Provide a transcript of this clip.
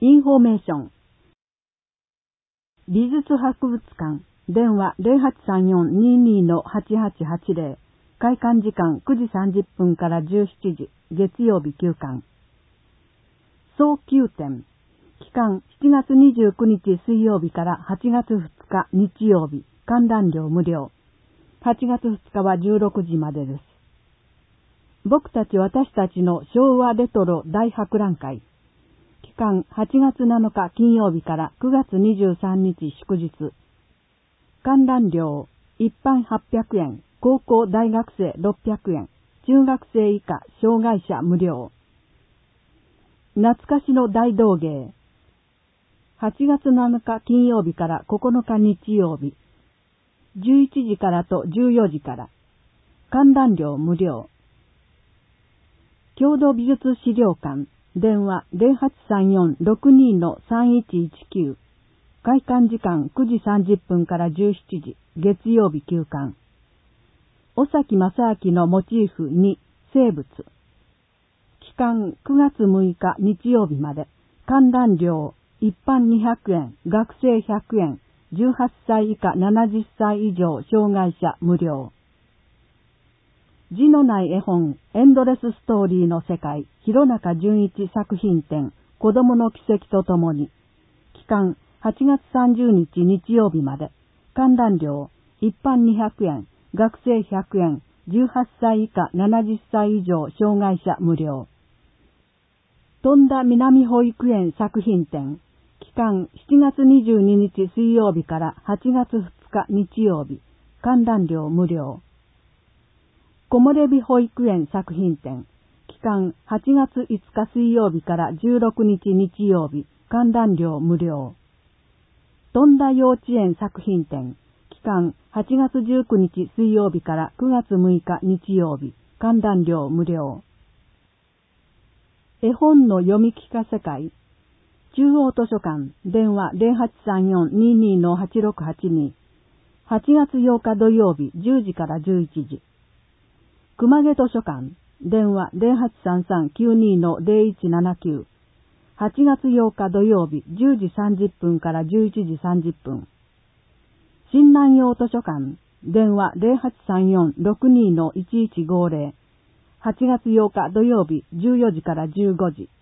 インフォメーション。美術博物館。電話 0834-22-8880。開館時間9時30分から17時。月曜日休館。早休展。期間7月29日水曜日から8月2日日曜日。観覧料無料。8月2日は16時までです。私たちの昭和レトロ大博覧会。期間8月7日金曜日から9月23日祝日。観覧料、一般800円、高校大学生600円、中学生以下障害者無料。懐かしの大道芸。8月7日金曜日から9日日曜日。11時からと14時から。観覧料無料。郷土美術資料館。電話 0834-62-3119。開館時間9時30分から17時。月曜日休館。尾崎正明のモチーフ2生物。期間9月6日日曜日まで。観覧料一般200円、学生100円、18歳以下70歳以上障害者無料。字のない絵本、エンドレスストーリーの世界、弘中純一作品展、子供の奇跡とともに、期間8月30日日曜日まで、観覧料、一般200円、学生100円、18歳以下70歳以上障害者無料。富田南保育園作品展、期間7月22日水曜日から8月2日日曜日、観覧料無料。木漏れ日保育園作品展。期間8月5日水曜日から16日日曜日。観覧料無料。富田幼稚園作品展。期間8月19日水曜日から9月6日日曜日。観覧料無料。絵本の読み聞かせ会。中央図書館。電話 0834-22-8682。8月8日土曜日10時から11時。熊毛図書館。電話 0833-92-0179。8月8日土曜日10時30分から11時30分。新南洋図書館。電話 0834-62-1150。8月8日土曜日14時から15時。